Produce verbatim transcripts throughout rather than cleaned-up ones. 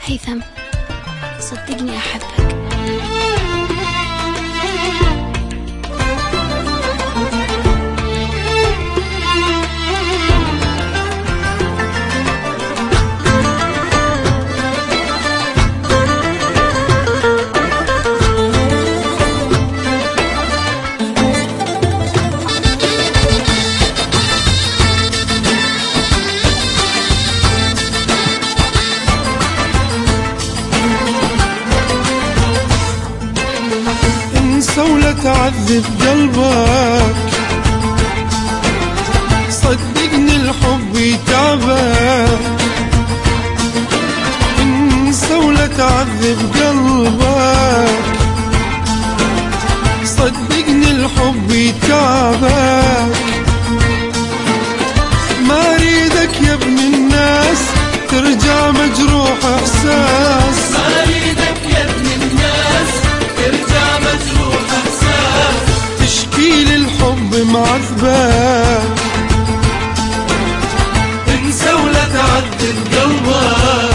هيثم، صدقني أحبك. ولا تعذب قلبك، صدقني الحب يتعبك. انسى ولا تعذب قلبك، صدقني الحب يتعبك. ما اريدك يا ابن الناس ترجع مجروح احساس، ما اريدك يا ابن الناس ترجع مجروح احساس. تشكي للحب معذبك، انسى ولا تعذب قلبك.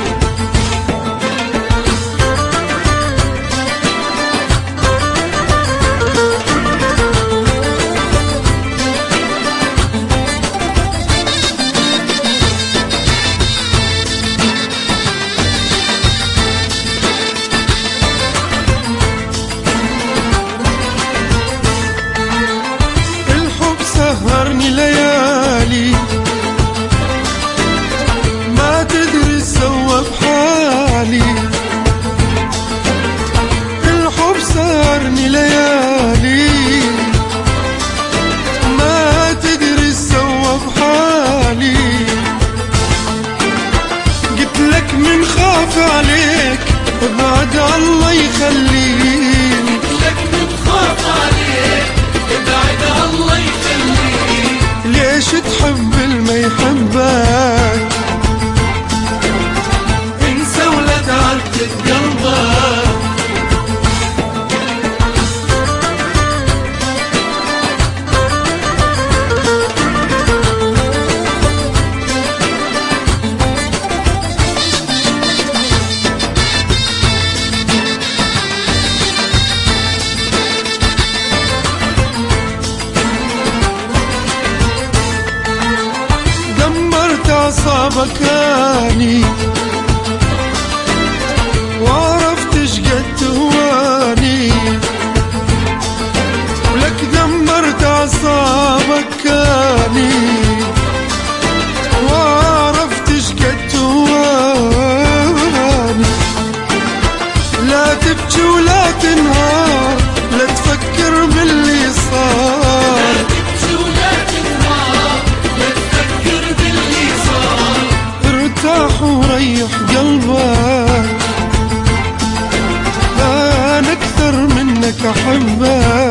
سهرني ليالي ما تدري سوى بحالي. الحب سهرني ليالي ما تدري سوى بحالي. قلت لك من خاف عليك ابعد الله يخليك، قلت لك من خاف عليك ابعد الله يخليك. ليش تحب الما يحبك؟ انسى ولا تعذب قلبك. أعصابك أني وعرفت شقد تهواني، ولك دمرت أعصابك أني وعرفت شقد تهواني. لا تبكي ولا تنهار، لا تفكر باللي صار. ارتاح وريح قلبك، أنا أكثر منك أحبك.